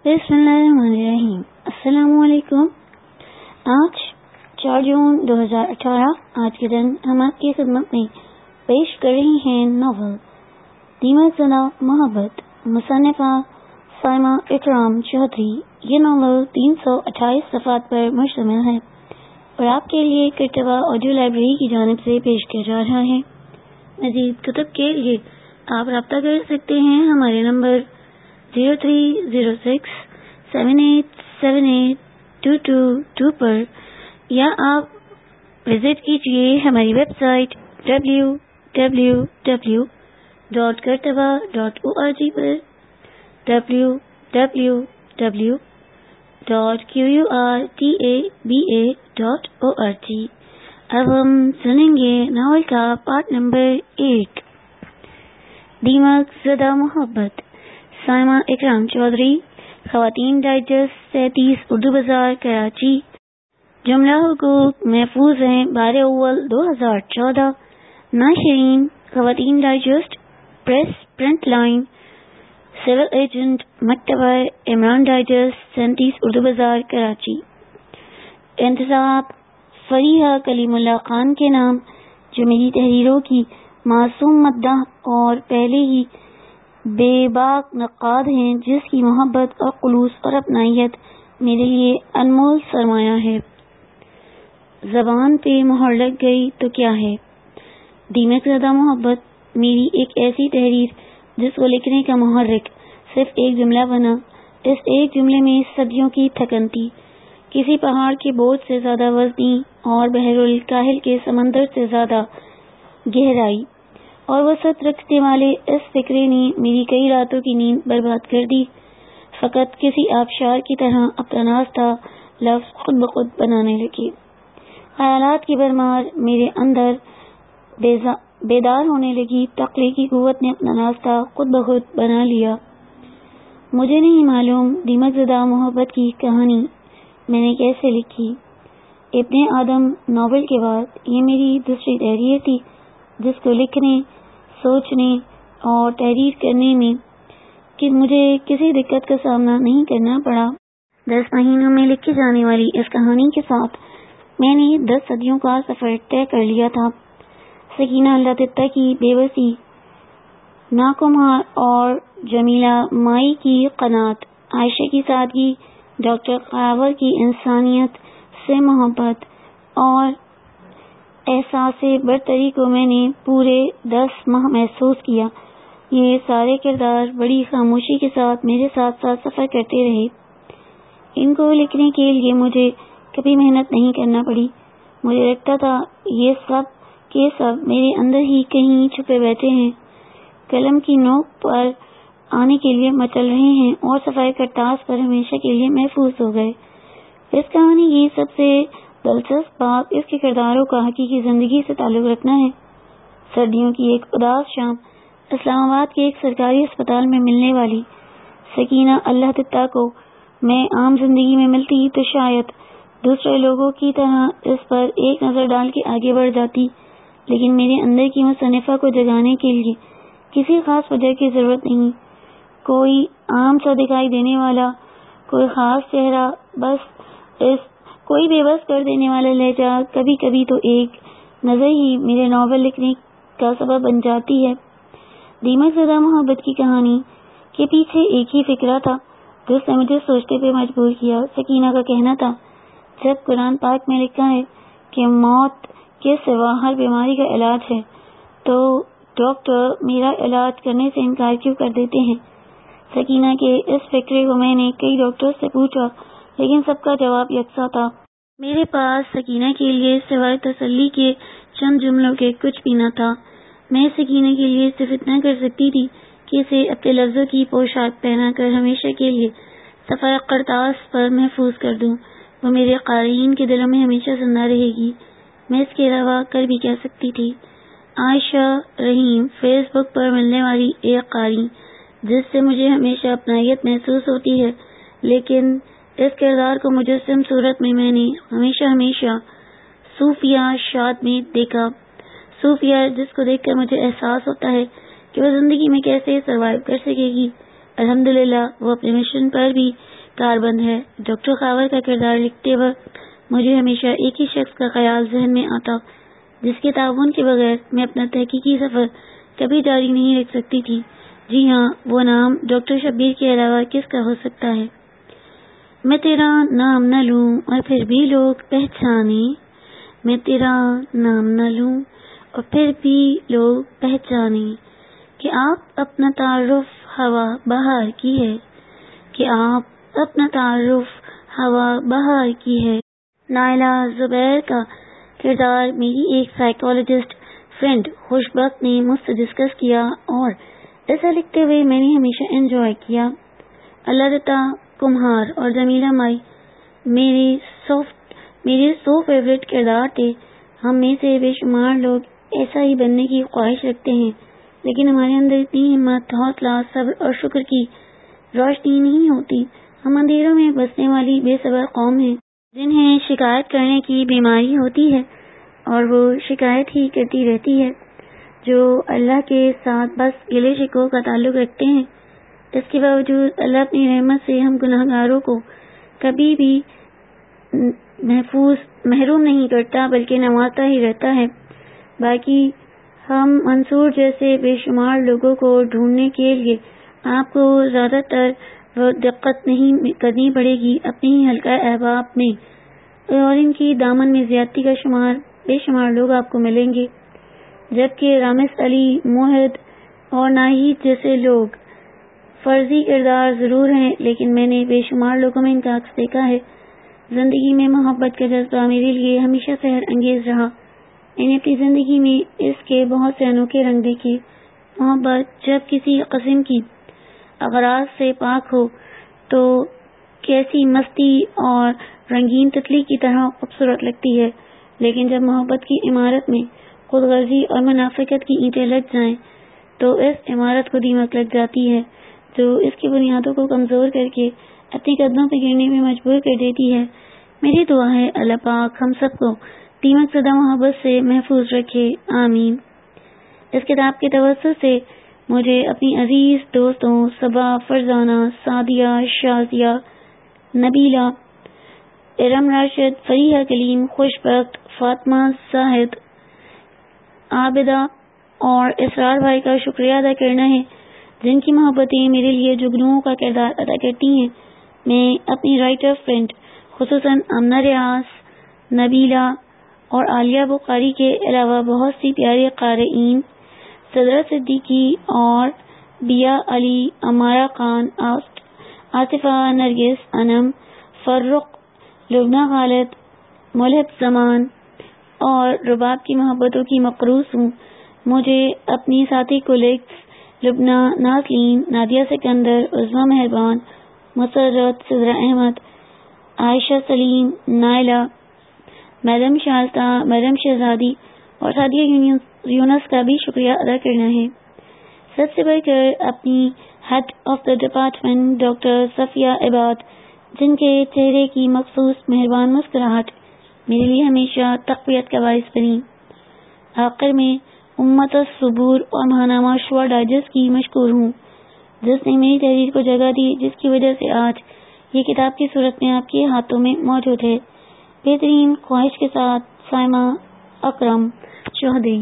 بسم اللہ الرحمن الرحیم۔ السلام علیکم۔ آج 4 جون 2018 آج کے دن ہم آپ کی خدمت میں پیش کر رہی ہیں ناول دیمک زدہ محبت، مصنفہ سائمہ اکرام چودھری۔ یہ ناول 328 صفحات پر مشتمل ہے اور آپ کے لیے کرتبہ آڈیو لائبریری کی جانب سے پیش کیا جا رہا ہے۔ مزید کتب کے لیے آپ رابطہ کر سکتے ہیں ہمارے نمبر 0306 78782222 پر، یا آپ وزٹ کیجیے ہماری ویب سائٹ www.kartaba.org پر www.qurtaba.org۔ اب ہم سنیں گے ناول کا پارٹ نمبر 1، دیمک زدہ محبت، سائمہ اکرام چودھری، خواتین ڈائجسٹ 37 اردو بازار کراچی۔ جملہ حقوق محفوظ ہیں 12 اول 2014۔ ناشرین Khawateen digest, press print line, sole agent مکتبہ عمران ڈائجسٹ 37 اردو بازار کراچی۔ انتساب فریحہ کلیم اللہ خان کے نام، جو میری تحریروں کی معصوم مداح اور پہلے ہی بے باک نقاد ہیں، جس کی محبت اور خلوص اور اپنائیت میرے لیے انمول سرمایہ ہے۔ زبان پہ مہر لگ گئی تو کیا ہے۔ دیمک زدہ محبت میری ایک ایسی تحریر جس کو لکھنے کا محرک صرف ایک جملہ بنا۔ اس ایک جملے میں صدیوں کی تھکن تھی، کسی پہاڑ کے بوجھ سے زیادہ وزنی اور بحر الکاہل کے سمندر سے زیادہ گہرائی، اور وسعت رکھنے والے اس فکرے نے میری کئی راتوں کی نیند برباد کر دی۔ فقط کسی آبشار کی طرح اپنا راستہ لفظ خود بخود بنانے لگے۔ خیالات کی بھرمار میرے اندر بیدار ہونے لگی، تخلیقی قوت نے اپنا راستہ خود بخود بنا لیا۔ مجھے نہیں معلوم دیمک زدہ محبت کی کہانی میں نے کیسے لکھی۔ ابن آدم ناول کے بعد یہ میری دوسری تحریر تھی، جس کو لکھنے، سوچنے اور تحریر کرنے میں کہ مجھے کسی دقت کا سامنا نہیں کرنا پڑا۔ 10 مہینوں میں لکھی جانے والی اس کہانی کے ساتھ میں نے 10 صدیوں کا سفر طے کر لیا تھا۔ سکینہ اللہ تتہ کی بے بسی، ناکمہار اور جمیلہ مائی کی قناعت، عائشہ کی سادگی، ڈاکٹر خیابر کی انسانیت سے محبت اور احساس برتری کو میں نے پورے 10 ماہ محسوس کیا۔ یہ سارے کردار بڑی خاموشی کے ساتھ میرے ساتھ ساتھ سفر کرتے رہے۔ ان کو لکھنے کے لیے مجھے کبھی محنت نہیں کرنا پڑی۔ مجھے لگتا تھا یہ سب کے سب میرے اندر ہی کہیں چھپے بیٹھے ہیں، قلم کی نوک پر آنے کے لیے مچل رہے ہیں اور صفحہ کرتاس پر ہمیشہ کے لیے محفوظ ہو گئے۔ اس کہانی کی سب سے دلچسپ بات اس کے کرداروں کا حقیقی زندگی سے تعلق رکھنا ہے۔ سردیوں کی ایک اداس شام اسلام آباد کے ایک سرکاری اسپتال میں ملنے والی سکینہ اللہ تتہ کو میں عام زندگی میں ملتی تو شاید دوسرے لوگوں کی طرح اس پر ایک نظر ڈال کے آگے بڑھ جاتی، لیکن میرے اندر کی مصنفہ کو جگانے کے لیے کسی خاص وجہ کی ضرورت نہیں۔ کوئی عام سا دکھائی دینے والا کوئی خاص چہرہ، بس کوئی بے بس کر دینے والا لہجہ، کبھی کبھی تو ایک نظر ہی میرے ناول لکھنے کا سبب بن جاتی ہے۔ دیمک زدہ محبت کی کہانی کے پیچھے ایک ہی فکرہ تھا جس نے مجھے سوچتے پہ مجبور کیا۔ سکینہ کا کہنا تھا، جب قرآن پاک میں لکھا ہے کہ موت کے سوا ہر بیماری کا علاج ہے، تو ڈاکٹر میرا علاج کرنے سے انکار کیوں کر دیتے ہیں؟ سکینہ کے اس فکرے کو میں نے کئی ڈاکٹر سے پوچھا، لیکن سب کا جواب یکساں تھا۔ میرے پاس سکینہ کے لیے سوائے تسلی کے چند جملوں کے کچھ بھی نہ تھا۔ میں سکینہ کے لیے صرف اتنا کر سکتی تھی کہ اسے اپنے لفظوں کی پوشاک پہنا کر ہمیشہ کے لیے صفحہ کرتاس پر محفوظ کر دوں۔ وہ میرے قارئین کے دلوں میں ہمیشہ زندہ رہے گی۔ میں اس کے علاوہ کر بھی کہہ سکتی تھی۔ عائشہ رحیم فیس بک پر ملنے والی ایک قاری جس سے مجھے ہمیشہ اپنائیت محسوس ہوتی ہے، لیکن اس کردار کو مجسم صورت میں نے ہمیشہ صوفیہ شاد میں دیکھا۔ صوفیہ جس کو دیکھ کر مجھے احساس ہوتا ہے کہ وہ زندگی میں کیسے سروائیو کر سکے گی۔ الحمدللہ وہ اپنے مشن پر بھی کاربند ہے۔ ڈاکٹر خاور کا کردار لکھتے وقت مجھے ہمیشہ ایک ہی شخص کا خیال ذہن میں آتا جس کے تعاون کے بغیر میں اپنا تحقیقی سفر کبھی جاری نہیں رکھ سکتی تھی۔ جی ہاں، وہ نام ڈاکٹر شبیر کے علاوہ کس کا ہو سکتا ہے؟ میں تیرا نام نہ لوں اور پھر بھی لوگ پہچانے، میں تیرا نام نہ لوں اور پھر بھی لوگ پہچانے کہ آپ اپنا تعارف ہوا بہار کی ہے، کہ آپ اپنا تعارف ہوا بہار کی ہے۔ نائلہ زبیر کا کردار میری ایک سائیکالوجسٹ فرینڈ خوشبخت نے مجھ سے ڈسکس کیا اور ایسا لکھتے ہوئے میں نے ہمیشہ انجوائے کیا۔ اللہ دتہ کمہار اور جمیلہ مائی میرے سو فیوریٹ کردار تھے۔ ہم میں سے بے شمار لوگ ایسا ہی بننے کی خواہش رکھتے ہیں، لیکن ہمارے اندر اتنی ہمت، حوصلہ، صبر اور شکر کی روشنی نہیں ہوتی۔ ہم اندھیروں میں بسنے والی بے صبر قوم ہیں جنہیں شکایت کرنے کی بیماری ہوتی ہے اور وہ شکایت ہی کرتی رہتی ہے، جو اللہ کے ساتھ بس گلے شکووں کا تعلق رکھتے ہیں۔ اس کے باوجود اللہ اپنی رحمت سے ہم گناہ گاروں کو کبھی بھی محروم نہیں کرتا بلکہ نوازتا ہی رہتا ہے۔ باقی ہم منصور جیسے بے شمار لوگوں کو ڈھونڈنے کے لیے آپ کو زیادہ تر دقت نہیں کرنی پڑے گی اپنے ہی حلقہ احباب میں، اور ان کی دامن میں زیادتی کا بے شمار لوگ آپ کو ملیں گے، جبکہ رامز علی، موحد اور ناہید جیسے لوگ فرضی کردار ضرور ہیں، لیکن میں نے بے شمار لوگوں میں ان کا عکس دیکھا ہے۔ زندگی میں محبت کا جذبہ میرے لیے ہمیشہ سحر انگیز رہا۔ میں نے اپنی زندگی میں اس کے بہت سے انوکھے رنگ دیکھے۔ محبت جب کسی قسم کی اغراض سے پاک ہو تو کیسی مستی اور رنگین تتلی کی طرح خوبصورت لگتی ہے، لیکن جب محبت کی عمارت میں خود غرضی اور منافقت کی اینٹیں لگ جائیں تو اس عمارت کو دیمک لگ جاتی ہے، جو اس کی بنیادوں کو کمزور کر کے اپنی قدموں پہ گرنے میں مجبور کر دیتی ہے۔ میری دعا ہے اللہ پاک ہم سب کو دیمک زدہ محبت سے محفوظ رکھے، آمین۔ اس کتاب کے توسط سے مجھے اپنی عزیز دوستوں صبا، فرزانہ، سعدیہ، شازیہ، نبیلہ، ارم راشد، فریحہ کلیم، خوشبخت، فاطمہ زاہد، عابدہ اور اسرار بھائی کا شکریہ ادا کرنا ہے، جن کی محبتیں میرے لیے جگنوؤں کا کردار ادا کرتی ہیں۔ میں اپنی رائٹر فرینڈ خصوصاً آمنہ ریاض، نبیلہ اور عالیہ بخاری کے علاوہ بہت سی پیارے قارئین، صدرہ صدیقی اور بیا علی، امارہ خان، آصفہ، نرگس، انم، فرخ، لبنہ خالد، ملحق زمان اور رباب کی محبتوں کی مقروض ہوں۔ مجھے اپنی ساتھی colleagues Lubna, Nazlin, Nadia Sikandar, Uzma Mehrban, Musarrat, Sidra Ahmed, Ayesha Saleem, Naila, madam Shaista, madam Shehzadi اور سعدیہ یونس کا بھی شکریہ ادا کرنا ہے۔ سب سے بڑھ کر اپنی head of the department doctor Safia Ibad, جن کے چہرے کی مخصوص مہربان مسکراہٹ میرے لیے ہمیشہ تقویت کا باعث بنی۔ آخر میں امت الصبور اور ماہنامہ شعر ڈائجسٹ کی مشکور ہوں، جس نے میری تحریر کو جگہ دی، جس کی وجہ سے آج یہ کتاب کی صورت میں آپ کے ہاتھوں میں موجود ہے۔ بہترین خواہش کے ساتھ، سائمہ اکرم چودھری۔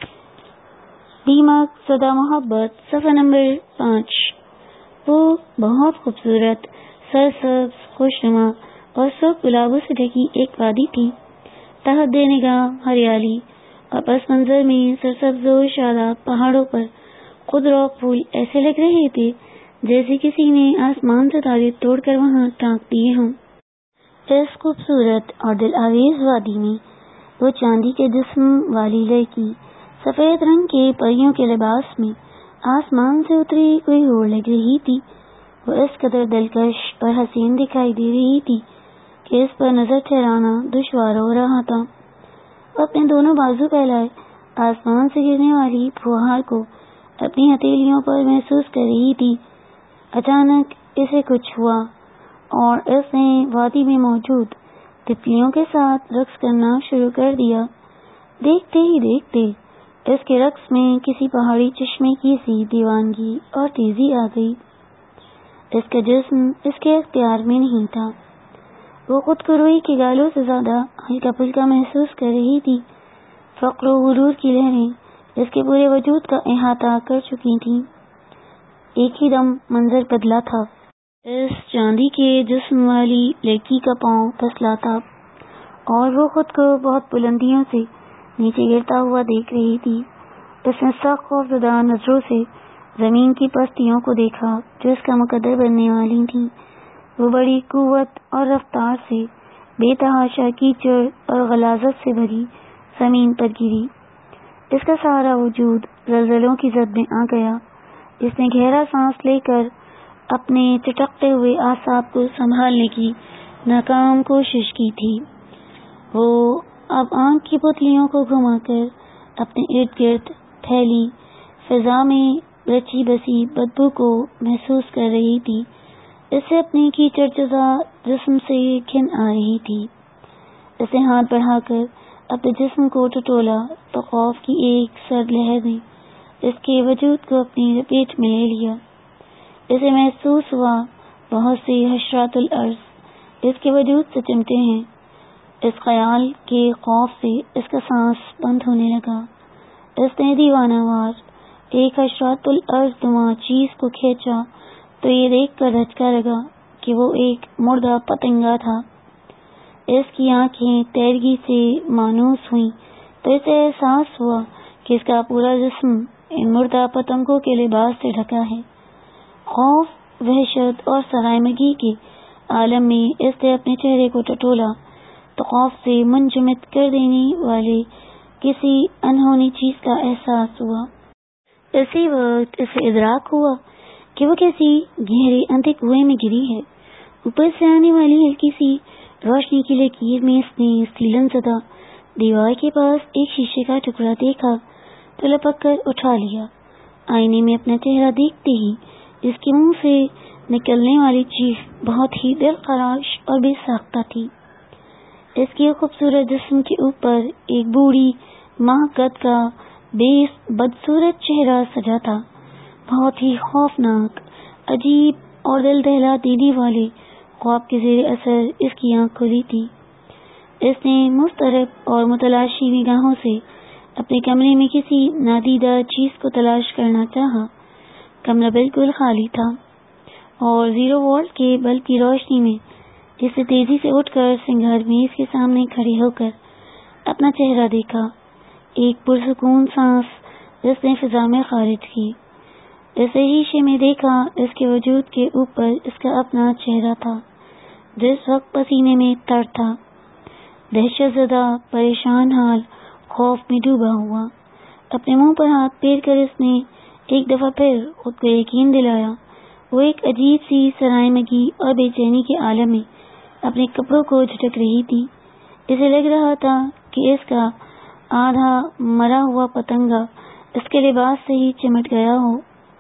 دیمک زدہ محبت، صفحہ نمبر 5۔ وہ بہت خوبصورت، سرسبز، خوشنما اور سرخ گلابوں سے ڈھکی ایک وادی تھی۔ تحت نگاہ ہریالی اور پس منظر میں سرسبز و شاداب پہاڑوں پر خضر و پھول ایسے لگ رہے تھے جیسے کسی نے آسمان سے تارے توڑ کر وہاں ٹانک دیے ہوں۔ اس خوبصورت اور دل آویز وادی میں وہ چاندی کے جسم والی لڑکی سفید رنگ کے پریوں کے لباس میں آسمان سے اتری کوئی اور لگ رہی تھی۔ وہ اس قدر دلکش اور حسین دکھائی دے رہی تھی کہ اس پر نظر ٹھہرانا دشوار ہو رہا تھا۔ وہ اپنے دونوں بازو پھیلائے آسمان سے گرنے والی پھوہار کو اپنی ہتھیلیوں پر محسوس کر رہی تھی۔ اچانک اسے کچھ ہوا اور اس نے وادی میں موجود تتلیوں کے ساتھ رقص کرنا شروع کر دیا۔ دیکھتے ہی دیکھتے اس کے رقص میں کسی پہاڑی چشمے کی سی دیوانگی اور تیزی آ گئی۔ اس کا جسم اس کے اختیار میں نہیں تھا. وہ خود کو روئی کے گالوں سے زیادہ ہلکا پھلکا محسوس کر رہی تھی. فقر و غرور کی لہریں اس کے پورے وجود کا احاطہ کر چکی تھیں. ایک ہی دم منظر بدلا تھا. اس چاندی کے جسم والی لڑکی کا پاؤں پھسلا تھا اور وہ خود کو بہت بلندیوں سے نیچے گرتا ہوا دیکھ رہی تھی. اس نے سخت خوفزدہ نظروں سے زمین کی پستیوں کو دیکھا جو اس کا مقدر بننے والی تھیں. وہ بڑی قوت اور رفتار سے بے تحاشا کیچڑ اور غلاظت سے بھری زمین پر گری. اس کا سارا وجود زلزلوں کی زد میں آ گیا. اس نے گہرا سانس لے کر اپنے چٹکتے ہوئے اعصاب کو سنبھالنے کی ناکام کوشش کی تھی. وہ اب آنکھ کی پتلیوں کو گھما کر اپنے ارد گرد پھیلی فضا میں رچی بسی بدبو کو محسوس کر رہی تھی. اس سے اپنی کیچڑ جزا جسم سے گھن آ رہی تھی. اس نے ہاتھ بڑھا کر اپنے جسم کو ٹٹولا تو خوف کی ایک سرد لہر نے اس کے وجود کو اپنی لپیٹ میں لے لیا. اسے محسوس ہوا بہت سے حشرات الارض اس کے وجود سے چمٹے ہیں. اس خیال کے خوف سے اس کا سانس بند ہونے لگا. اس نے دیوانہ وار ایک حشرات الارض نما چیز کو کھینچا تو یہ دیکھ کر دھچکا لگا کہ وہ ایک مردہ پتنگا تھا. اس کی آنکھیں تیرگی سے مانوس ہوئیں تو اسے احساس ہوا کہ اس کا پورا جسم ان مردہ پتنگوں کے لباس سے ڈھکا ہے. خوف، وحشت اور سرائمگی کے عالم میں اس نے اپنے چہرے کو ٹٹولا تو خوف سے منجمد کر دینے والے کسی انہونی چیز کا احساس ہوا. اسی وقت اسے ادراک ہوا کہ وہ کسی گہرے اندھے کنویں میں گری ہے. اوپر سے آنے والی ہلکی سی روشنی کی لکیر میں اس نے سیلن زدہ دیوار کے پاس ایک شیشے کا ٹکڑا دیکھا تو لپک کر اٹھا لیا. آئینے میں اپنا چہرہ دیکھتے ہی اس کے منہ سے نکلنے والی چیخ بہت ہی دل خراش اور بے ساختہ تھی. اس کے خوبصورت جسم کے اوپر ایک بوڑھی ماہ قد کا بے بدصورت چہرہ سجا تھا. بہت ہی خوفناک، عجیب اور دل دہلا دینے والے خواب کے زیر اثر اس کی آنکھ کھلی تھی. اس نے مضطرب اور متلاشی نگاہوں سے اپنے کمرے میں کسی نادیدہ چیز کو تلاش کرنا چاہا. کمرہ بالکل خالی تھا اور 0 وولٹ کے بلب کی روشنی میں اس نے تیزی سے اٹھ کر سنگھار میز کے سامنے کھڑے ہو کر اپنا چہرہ دیکھا. ایک پرسکون سانس اس نے فضا میں خارج کی. اسے شیشے میں دیکھا. اس کے وجود کے اوپر اس کا اپنا چہرہ تھا جو اس وقت پسینے میں تر تھا. دہشت زدہ، پریشان حال، خوف میں ڈوبا ہوا. اپنے منہ پر ہاتھ پھیر کر اس نے ایک دفعہ پھر خود کو یقین دلایا. وہ ایک عجیب سی سرائمگی اور بے چینی کے عالم میں اپنے کپڑوں کو جھٹک رہی تھی. اسے لگ رہا تھا کہ اس کا آدھا مرا ہوا پتنگا اس کے لباس سے ہی چمٹ گیا ہو.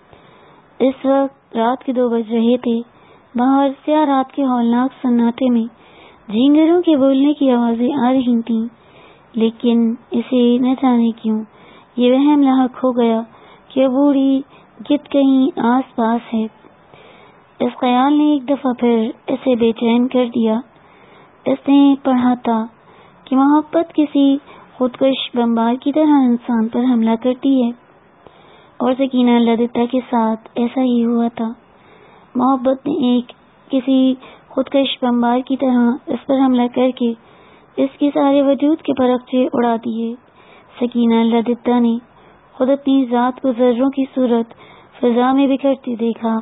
اس وقت رات کے 2 بج رہے تھے. باہر سیاہ رات کے ہولناک سناٹے میں جھینگروں کے بولنے کی آوازیں آ رہی تھیں. لیکن اسے نہ جانے کیوں یہ وہم لاحق ہو گیا کہ بوڑھی گت کہیں آس پاس ہے. اس خیال نے ایک دفعہ پھر اسے بے چین کر دیا. اس نے پڑھا تھا کہ محبت کسی خودکش بمبار کی طرح انسان پر حملہ کرتی ہے اور سکینہ لدتا کے ساتھ ایسا ہی ہوا تھا. محبت نے ایک کسی خودکش بمبار کی طرح اس پر حملہ کر کے اس کے سارے وجود کے پرخچے اڑا دیے. سکینہ لدتا نے خود اپنی ذات کو ذروں کی صورت فضا میں بکھرتی دیکھا.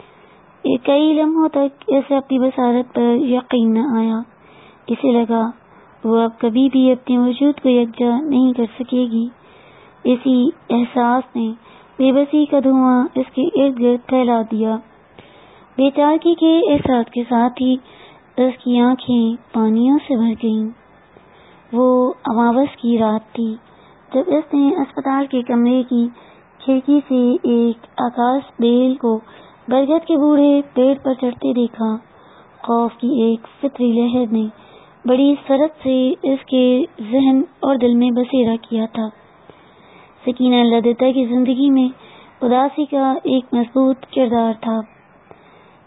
کئی لمحوں تک اسے اپنی بصارت پر یقین نہ آیا. اسے لگا وہ اب کبھی بھی اپنے وجود کو یکجا نہیں کر سکے گی. اسی احساس نے بے بسی کا دھواں اس کے ارد گرد پھیلا دیا. بے چارگی کے احساس کے ساتھ ہی اس کی آنکھیں پانیوں سے بھر گئیں. وہ اماوس کی رات تھی جب اس نے اسپتال کے کمرے کی کھڑکی سے ایک آکاش بیل کو برگد کے بوڑھے پیڑ پر چڑھتے دیکھا. خوف کی ایک فطری لہر نے بڑی سرعت سے اس کے ذہن اور دل میں بسیرا کیا تھا. سکینہ لدتا کی زندگی میں اداسی کا ایک مضبوط کردار تھا.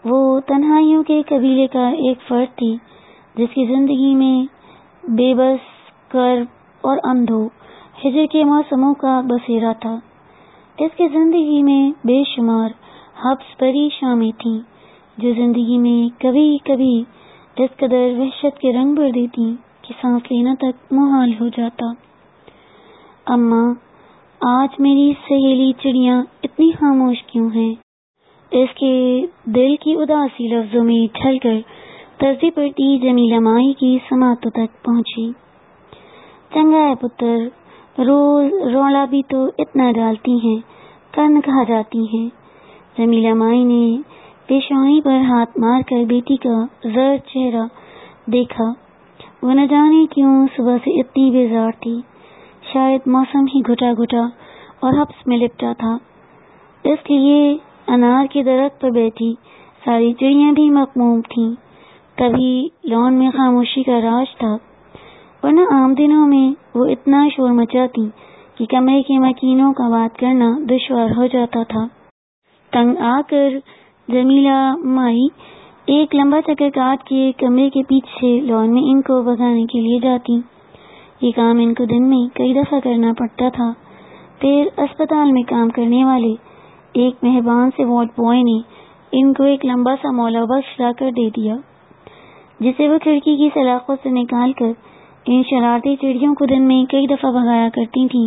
وہ تنہائیوں کے قبیلے کا ایک فرد تھی جس کی زندگی میں بے بس، کرب اور اندھو ہجر کے موسموں کا بسیرا تھا۔ اس کی زندگی میں بے شمار حبس بری شامیں تھیں جو زندگی میں کبھی کبھی اس قدر وحشت کے رنگ بھر دیتی کہ سانس لینا تک محال ہو جاتا۔ اماں، آج میری سہیلی چڑیاں اتنی خاموش کیوں ہیں؟ اس کے دل کی اداسی لفظوں میں ڈھل کر ترسی پڑتی جمیلہ مائی کی سماعتوں تک پہنچی۔ چنگا ہے پتر، روز رولا بھی تو اتنا ڈالتی ہیں، کن کھا جاتی ہیں۔ جمیلہ مائی نے پیشانی پر ہاتھ مار کر بیٹی کا زرد چہرہ دیکھا۔ وہ نہ جانے کیوں صبح سے اتنی بیزار تھی، شاید موسم ہی گھٹا گھٹا اور حبس میں لپٹا تھا، اس لیے انار کے درخت پر بیٹھی ساری چڑیاں بھی مغموم تھیں۔ تبھی لون میں خاموشی کا راج تھا، ورنہ عام دنوں میں وہ اتنا شور مچاتی کہ کمرے کے مکینوں کا بات کرنا دشوار ہو جاتا تھا۔ تنگ آ کر جمیلہ مائی ایک لمبا چکر کاٹ کے کمرے کے پیچھے لون میں ان کو بھگانے کے لیے جاتی۔ یہ کام ان کو دن میں کئی دفعہ کرنا پڑتا تھا۔ پھر اسپتال میں کام کرنے والے ایک مہربان سے وارڈ بوائے نے ان کو ایک لمبا سا مولا بخش لا کر دے دیا، جسے وہ کھڑکی کی سلاخوں سے نکال کر ان شرارتی چڑیوں کو دن میں کئی دفعہ بھگایا کرتی تھیں۔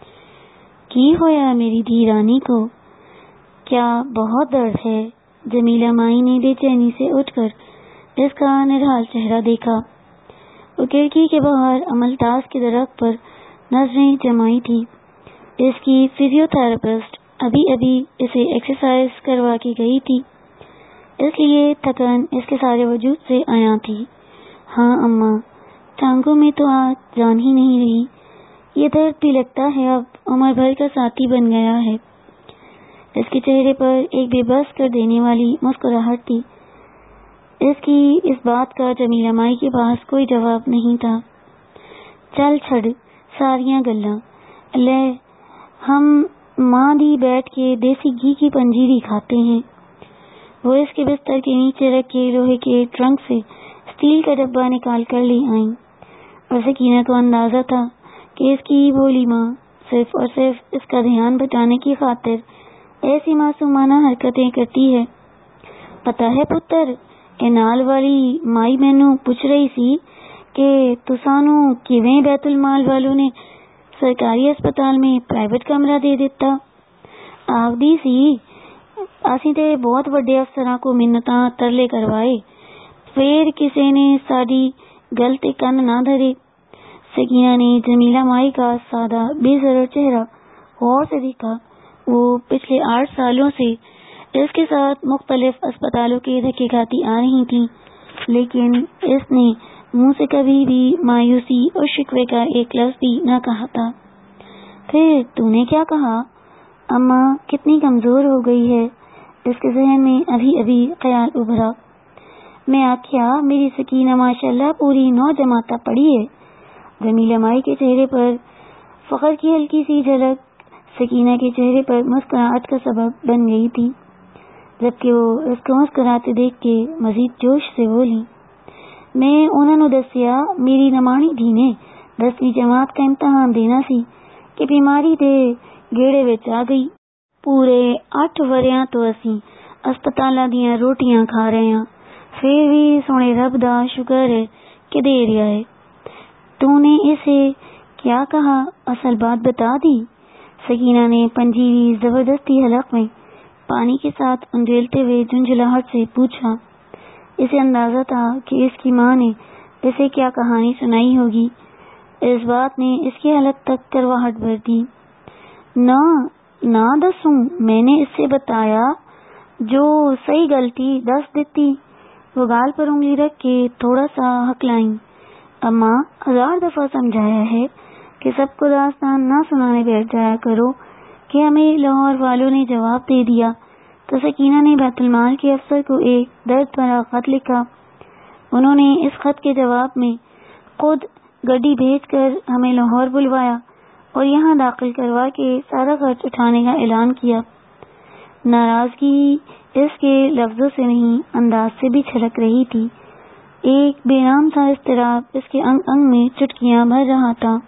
کی ہویا میری دھی رانی کو؟ کیا بہت درد ہے؟ جمیلہ مائی نے بے چینی سے اٹھ کر اس کا نڈھال چہرہ دیکھا۔ وہ کھڑکی کے باہر املتاس کے درخت پر نظریں جمائی تھی۔ اس کی فزیو تھراپسٹ ابھی اسے ایکسرسائز کروا کے گئی تھی، اس لیے تھکن اس کے سارے وجود سے عیاں تھی۔ ہاں اماں، ٹانگوں میں تو آج جان ہی نہیں رہی، یہ درد بھی لگتا ہے اب عمر بھر کا ساتھی بن گیا ہے۔ اس کے چہرے پر ایک بے بس کر دینے والی مسکراہٹ تھی۔ اس کی اس بات کا جمیلہ مائی کے پاس کوئی جواب نہیں تھا۔ چل چھڑ ساریاں گلاں، لے ہم ماں دی بیٹھ کے دیسی گھی کی پنجیری کھاتے ہیں۔ وہ اس کے بستر کے نیچے رکھے لوہے کے ٹرنک سے اسٹیل کا ڈبہ نکال کر لے آئیں، اور سکینہ کو اندازہ تھا کہ اس کی بھولی ماں صرف اور صرف اس کا دھیان بٹانے کی خاطر ایسی معصومانہ حرکتیں کرتی ہے۔ پتہ ہے پتر، اے نال والی مائی مینوں پوچھ رہی سی کہ تسانوں کیویں بیت المال والوں نے سرکاری اسپتال میں پرائیویٹ کمرہ دے دیتا؟ آخدی سی اسی تے بہت وڈے افسراں کو منتاں ترلے کروائے، پھر کسے نے ساڈی گل تے کن نہ دھرے۔ سکینہ نے جمیلہ مائی کا سادہ بے ضرر چہرہ غور سے دیکھا۔ وہ پچھلے 8 سالوں سے اس کے ساتھ مختلف اسپتالوں کے دھکے کھاتی آ رہی تھی، لیکن اس نے منہ سے کبھی بھی مایوسی اور شکوے کا ایک لفظ بھی نہ کہا تھا۔ پھر تو نے کیا کہا؟ اماں کتنی کمزور ہو گئی ہے، اس کے ذہن میں ابھی خیال ابھرا۔ میں آکھیا میری سکینہ ماشاءاللہ پوری 9 جماعتہ پڑھی ہے۔ جمیلہ مائی کے چہرے پر فخر کی ہلکی سی جھلک سکینہ کے چہرے پر مسکراہٹ کا سبب بن گئی تھی، جبکہ وہ اس کو مسکراتے دیکھ کے مزید جوش سے بولی، میں انہوں نے دسیا میری نمانی دھی نے 10ویں جماعت کا امتحان دینا سی کہ بیماری دے گیڑے وچ آ گئی۔ پورے 8 وریاں تو اسی اسپتالاں دیاں روٹیاں کھا رہے ہاں، پھر بھی سونے رب دا شکر ہے کہ دے رہا ہے۔ تو نے اسے کیا کہا، اصل بات بتا دی؟ سکینہ نے پنجیری زبردستی حلق میں پانی کے ساتھ انڈیلتے ہوئے جھنجھلاہٹ سے پوچھا۔ اسے اندازہ تھا کہ اس کی ماں نے اسے کیا کہانی سنائی ہوگی۔ اس بات نے اس کے حلق تک کرواہٹ بھر دی۔ نہ دسوں، میں نے اس سے بتایا، جو صحیح غلطی دس دیتی۔ وہ گال پر انگلی رکھ کے تھوڑا سا ہکلائیں۔ اماں 1000 دفعہ سمجھایا ہے کہ سب کو داستان نہ سنانے بیٹھ جایا کرو کہ ہمیں لاہور والوں نے جواب دے دیا، تو سکینہ نے بیت المال کے افسر کو ایک درد بھرا خط لکھا۔ انہوں نے اس خط کے جواب میں خود گڈی بھیج کر ہمیں لاہور بلوایا اور یہاں داخل کروا کے سارا خرچ اٹھانے کا اعلان کیا۔ ناراضگی اس کے لفظوں سے نہیں انداز سے بھی چھلک رہی تھی. ایک بے نام تھا اضطراب اس کے انگ انگ میں چٹکیاں بھر رہا تھا.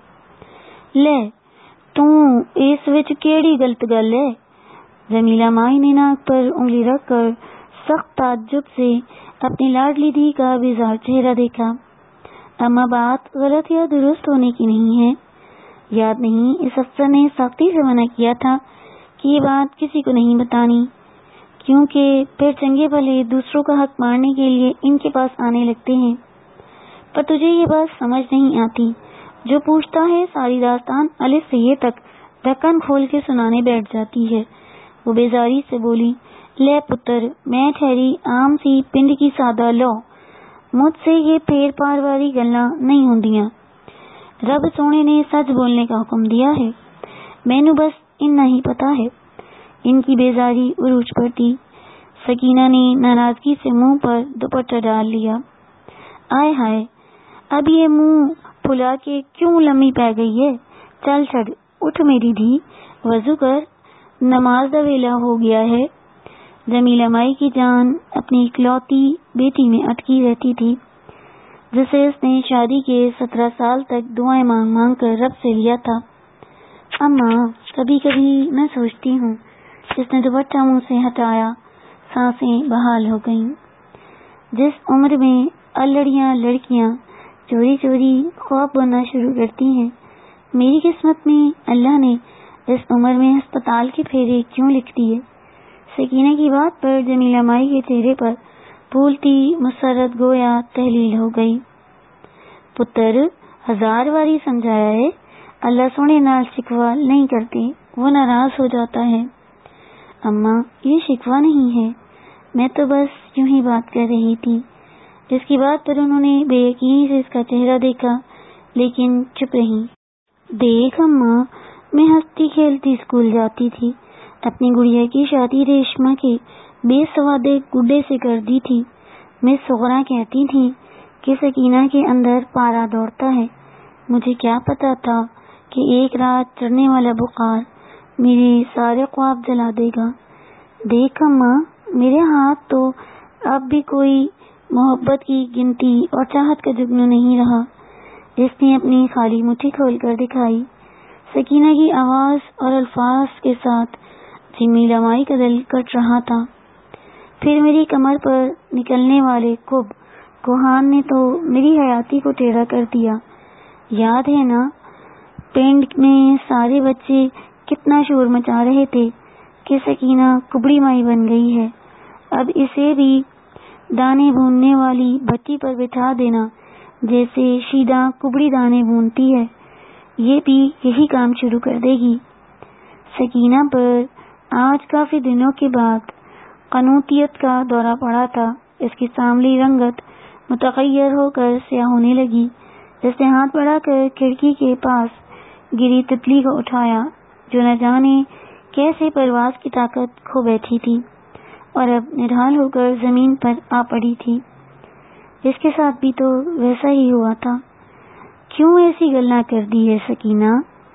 لے توں اس وچ کیڑی غلط گل ہے؟ جمیلہ مائی نے ناک پر انگلی رکھ کر سخت تعجب سے اپنی لاڈلی دی کا بیزار چہرہ دیکھا. اما بات غلط یا درست ہونے کی نہیں ہے. یاد نہیں اس افسر نے سختی سے منع کیا تھا کہ یہ بات کسی کو نہیں بتانی، کیونکہ پھر چنگے بھلے دوسروں کا حق مارنے کے لیے ان کے پاس آنے لگتے ہیں. پر تجھے یہ بات سمجھ نہیں آتی. جو پوچھتا ہے ساری داستان الف سے یہ تک ڈھکن کھول کے سنانے بیٹھ جاتی ہے. وہ بیزاری سے بولی، لے پتر میں ٹھہری عام سی پنڈ کی سادہ لو، مجھ سے یہ پھیر پار والی گلاں نہیں ہوندیاں. رب سونے نے سچ بولنے کا حکم دیا ہے، مینوں بس اتنا ہی پتا ہے. ان کی بیزاری عروج پر تھی. سکینہ نے ناراضگی سے منہ پر دوپٹہ ڈال لیا. آئے ہائے، اب یہ منہ پھلا کے کیوں لمبی پی گئی ہے؟ چل چھڑ، اٹھ میری دھی، وضو کر، نماز دا ویلا ہو گیا ہے. جمیلہ مائی کی جان اپنی اکلوتی بیٹی میں اٹکی رہتی تھی، جسے اس نے شادی کے 17 سال تک دعائیں مانگ مانگ کر رب سے لیا تھا. اماں کبھی کبھی میں سوچتی ہوں. جس نے دوپٹہ منہ سے ہٹایا سانسیں بحال ہو گئیں. جس عمر میں الڑیاں لڑکیاں چوری چوری خواب بننا شروع کرتی ہیں، میری قسمت میں اللہ نے اس عمر میں ہسپتال کے پھیرے کیوں لکھ دیے؟ سکینہ کی بات پر جمیلہ مائی کے چہرے پر پھولتی مسرت گویا تحلیل ہو گئی. پتر 1000 باری سمجھایا ہے، اللہ سونے نال شکوہ نہیں کرتے، وہ ناراض ہو جاتا ہے. اماں یہ شکوہ نہیں ہے، میں تو بس یوں ہی بات کر رہی تھی. اس کی بات پر انہوں نے بے یقینی سے اس کا چہرہ دیکھا، لیکن چپ رہی. دیکھ اماں، میں ہنستی کھیلتی اسکول جاتی تھی. اپنی گڑیا کی شادی ریشما کے بے سوادے گڈے سے کر دی تھی. مس سغرا کہتی تھی کہ سکینہ کے اندر پارا دوڑتا ہے. مجھے کیا پتا تھا کہ ایک رات چڑھنے والا بخار میرے سارے خواب جلا دے گا. دیکھ اماں، میرے ہاتھ تو اب بھی کوئی محبت کی گنتی اور چاہت کا جگنو نہیں رہا. اس نے اپنی خالی مٹھی کھول کر دکھائی. سکینہ کی آواز اور الفاظ کے ساتھ جمیلہ مائی کا دل کٹ رہا تھا. پھر میری کمر پر نکلنے والے کوہان نے تو میری حیاتی کو ٹیڑھا کر دیا. یاد ہے نا پنڈ میں سارے بچے کتنا شور مچا رہے تھے کہ سکینہ کبڑی مائی بن گئی ہے. اب اسے بھی دانے بھوننے والی بھٹی پر بٹھا دینا جیسے شیدہ کبڑی دانے بھونتی ہے. یہ بھی یہی کام شروع کر دے گی. سکینہ پر آج کافی دنوں کے بعد قنوطیت کا دورہ پڑا تھا. اس کی سانولی رنگت متغیر ہو کر سیاہ ہونے لگی. اس نے ہاتھ بڑھا کر کھڑکی کے پاس گری تتلی کو اٹھایا جو نہ جانے کیسے پرواز کی طاقت کھو بیٹھی تھی اور اب نڈھال ہو کر زمین پر آ پڑی تھی. اس کے ساتھ بھی تو ویسا ہی ہوا تھا. کیوں ایسی گلاں کر دی ہے سکینہ؟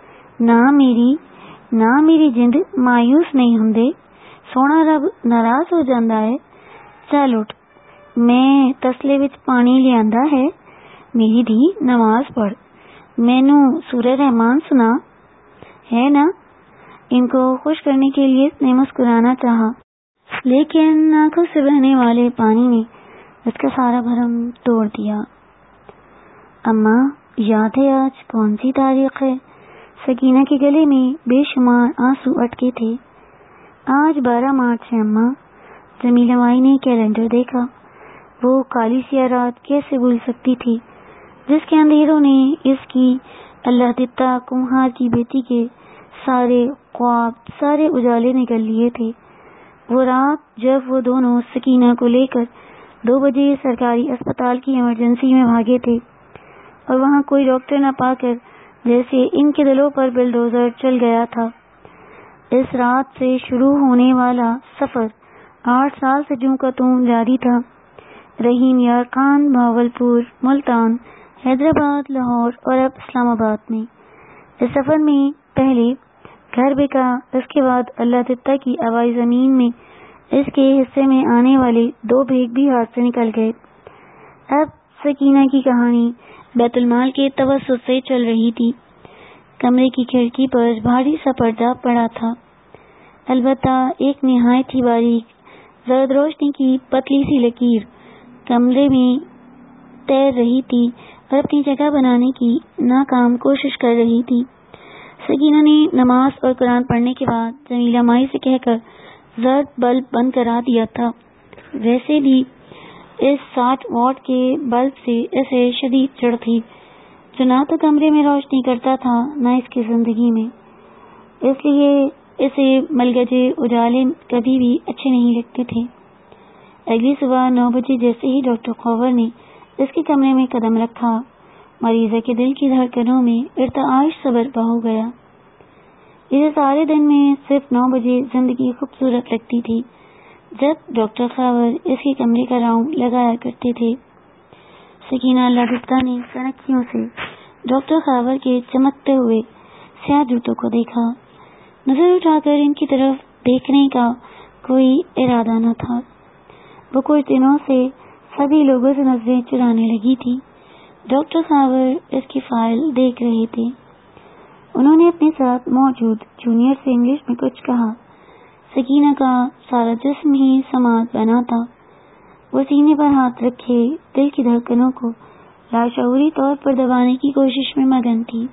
نہ میری جند مایوس نہیں ہوندے، سونا رب ناراض ہو جاندا ہے. چل اٹھ، میں تسلے وچ پانی لیاندا ہے. میری دھی نماز پڑھ، مینوں سورہ رحمان سنا. ہے نا؟ ان کو خوش کرنے کے لیے اس نے مسکرانا چاہا، لیکن آنکھوں سے بہنے والے پانی نے اس کا سارا بھرم توڑ دیا. اماں یاد ہے آج کون سی تاریخ ہے؟ سکینہ کے گلے میں بے شمار آنسو اٹکے تھے. آج 12 مارچ ہے اماں. جمیلہ مائی نے کیلنڈر دیکھا. وہ کالی سیاہ رات کیسے بھول سکتی تھی جس کے اندھیروں نے اس کی اللہ دتا کمہار کی بیٹی کے سارے خواب، سارے اجالے نکل لیے تھے. وہ رات جب وہ دونوں سکینہ کو لے کر 2 بجے سرکاری اسپتال کی ایمرجنسی میں بھاگے تھے اور وہاں کوئی ڈاکٹر نہ پا کر جیسے ان کے دلوں پر بلڈوزر چل گیا تھا. اس رات سے شروع ہونے والا سفر 8 سال سے جوں کا توں جاری تھا. رحیم یار خان بھاولپور، ملتان، حیدرآباد، لاہور اور اب اسلام آباد میں. اس سفر میں پہلے گھر بکا۔ اس کے بعد اللہ تتہ کی آواز زمین میں اس کے حصے میں آنے والے 2 بھیگ بھی ہاتھ سے نکل گئے۔ اب سکینہ کی کہانی بیت المال کے توسط سے چل رہی تھی۔ کمرے کی کھڑکی پر بھاری سا پردہ پڑا تھا، البتہ ایک نہایت ہی باریک زرد روشنی کی پتلی سی لکیر کمرے میں تیر رہی تھی اور اپنی جگہ بنانے کی ناکام کوشش کر رہی تھی۔ سکینہ نے نماز اور قرآن پڑھنے کے بعد جمیلہ مائی سے کہہ کر زرد بلب بند کرا دیا تھا۔ ویسے بھی اس 60 واٹ کے بلب سے اسے شدید چڑھ تھی، جو نہ تو کمرے میں روشنی کرتا تھا نہ اس کی زندگی میں، اس لیے اسے ملگجے اجالے کبھی بھی اچھے نہیں لگتے تھے۔ اگلی صبح 9 بجے جیسے ہی ڈاکٹر خاور نے اس کے کمرے میں قدم رکھا، مریضہ کے دل کی دھڑکنوں میں ارتعاش سا برپا ہو گیا۔ اسے سارے دن میں صرف 9 بجے زندگی خوبصورت لگتی تھی، جب ڈاکٹر خاور اس کے کمرے کا راؤنڈ لگایا کرتے تھے۔ سکینہ لادفتہ نے سنکھیوں سے ڈاکٹر خاور کے چمکتے ہوئے سیاہ جوتوں کو دیکھا۔ نظر اٹھا کر ان کی طرف دیکھنے کا کوئی ارادہ نہ تھا۔ وہ کچھ دنوں سے سبھی لوگوں سے نظریں چرانے لگی تھی۔ ڈاکٹر خاور اس کی فائل دیکھ رہے تھے۔ انہوں نے اپنے ساتھ موجود جونیئر سے انگلش میں کچھ کہا۔ سکینہ کا سارا جسم ہی سماعت بنا تھا۔ وہ سینے پر ہاتھ رکھے دل کی دھڑکنوں کو لاشعوری طور پر دبانے کی کوشش میں مگن تھی۔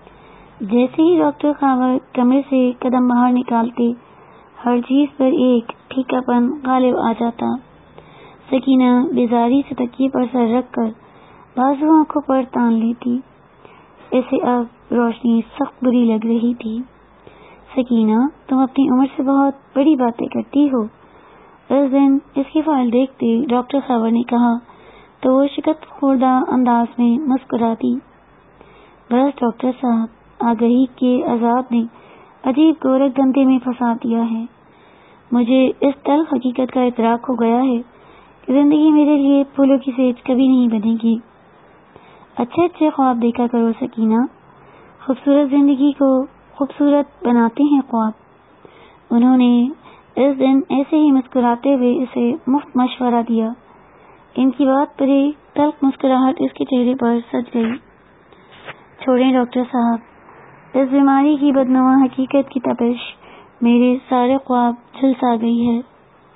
جیسے ہی ڈاکٹر خاور کمرے سے قدم باہر نکالتے، ہر چیز پر ایک پھیکا پن غالب آ جاتا۔ سکینہ بیزاری سے تکیے پر سر رکھ کر بازو آنکھوں پر تان لیتی۔ اسے اب روشنی سخت بری لگ رہی تھی۔ سکینہ، تم اپنی عمر سے بہت بڑی باتیں کرتی ہو۔ اس دن اس کی فائل دیکھتے ڈاکٹر خاور نے کہا تو وہ شکست خوردہ انداز میں مسکراتی۔ بس ڈاکٹر صاحب، آگہی کے عذاب نے عجیب گورکھ دھندے میں پھنسا دیا ہے۔ مجھے اس تلخ حقیقت کا ادراک ہو گیا ہے کہ زندگی میرے لیے پھولوں کی سیج کبھی نہیں بنے گی۔ اچھے اچھے خواب دیکھا کرو سکینہ، خوبصورت زندگی کو خوبصورت بناتے ہیں خواب۔ انہوں نے اس دن ایسے ہی مسکراتے ہوئے اسے مفت مشورہ دیا۔ ان کی بات پر ایک تلخ مسکراہٹ اس کے چہرے پر سج گئی۔ چھوڑیں ڈاکٹر صاحب، اس بیماری کی بدنما حقیقت کی تپش میرے سارے خواب جھلسا گئی ہے۔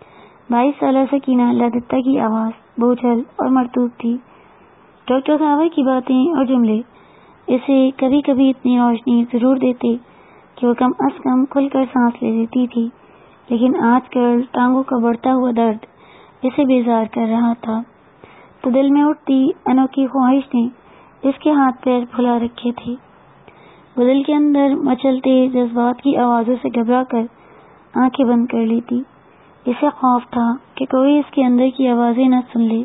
22 سالہ سکینہ لادفتہ کی آواز بوجھل اور مرطوب تھی۔ ڈاکٹر خاور کی باتیں اور جملے اسے کبھی کبھی اتنی روشنی ضرور دیتے کہ وہ کم از کم کھل کر سانس لے لیتی تھی، لیکن آج کل ٹانگوں کا بڑھتا ہوا درد اسے بیزار کر رہا تھا، تو دل میں اٹھتی انوکھی خواہش نے اس کے ہاتھ پیر پھلا رکھے تھے۔ وہ دل کے اندر مچلتے جذبات کی آوازوں سے گھبرا کر آنکھیں بند کر لیتی۔ اسے خوف تھا کہ کوئی اس کے اندر کی آوازیں نہ سن لے۔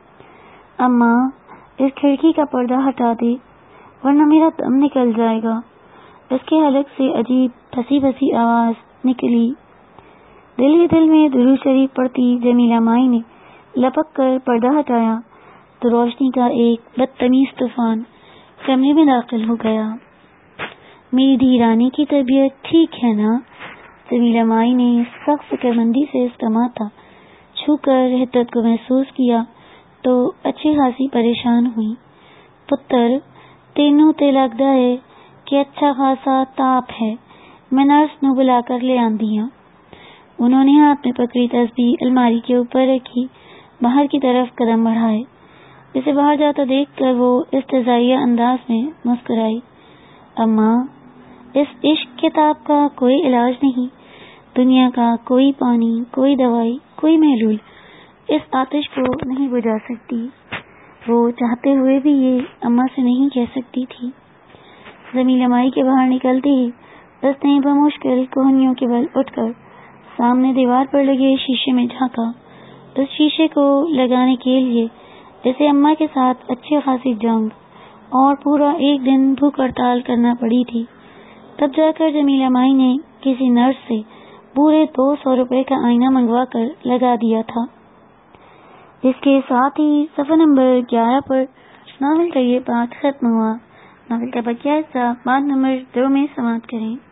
اماں، اس کھڑکی کا پردہ ہٹا دے ورنہ میرا دم نکل جائے گا۔ اس کے حلق سے عجیب پھنسی پھنسی آواز نکلی۔ دل ہی دل میں درود شریف پڑھتی جمیلہ مائی نے لپک کر پردہ ہٹایا تو روشنی کا ایک بدتمیز طوفان کمرے میں داخل ہو گیا۔ میری دھیرانی کی طبیعت ٹھیک ہے نا؟ جمیلہ مائی نے سخت فکرمندی سے اس کا ماتھا چھو کر حدت کو محسوس کیا تو اچھی خاصی پریشان ہوئی۔ پتر، تینوں تے لگدا ہے کہ اچھا خاصا تاپ ہے، میں نرس نو بلا کر لے آندی ہاں۔ انہوں نے ہاتھ میں پکڑی تسبیح الماری کے اوپر رکھی، باہر کی طرف قدم بڑھائے۔ اسے باہر جاتا دیکھ کر وہ استہزائیہ انداز میں مسکرائی۔ اماں، اس عشق کے تاپ کا کوئی علاج نہیں، دنیا کا کوئی پانی، کوئی دوائی، کوئی محلول اس آتش کو نہیں بجھا سکتی۔ وہ چاہتے ہوئے بھی یہ اماں سے نہیں کہہ سکتی تھی۔ جمیلہ مائی کے باہر نکلتے ہی اس نے بمشکل کوہنیوں کے بل اٹھ کر سامنے دیوار پر لگے شیشے میں جھانکا۔ اس شیشے کو لگانے کے لیے اسے اماں کے ساتھ اچھی خاصی جنگ اور پورا ایک دن بھوک ہڑتال کرنا پڑی تھی، تب جا کر جمیلہ مائی نے کسی نرس سے پورے 200 روپے کا آئینہ منگوا کر لگا دیا تھا۔ اس کے ساتھ ہی صفحہ نمبر 11 پر ناول کا یہ پارٹ ختم ہوا۔ ناول کا بقیہ حصہ پارٹ نمبر 2 میں سماعت کریں۔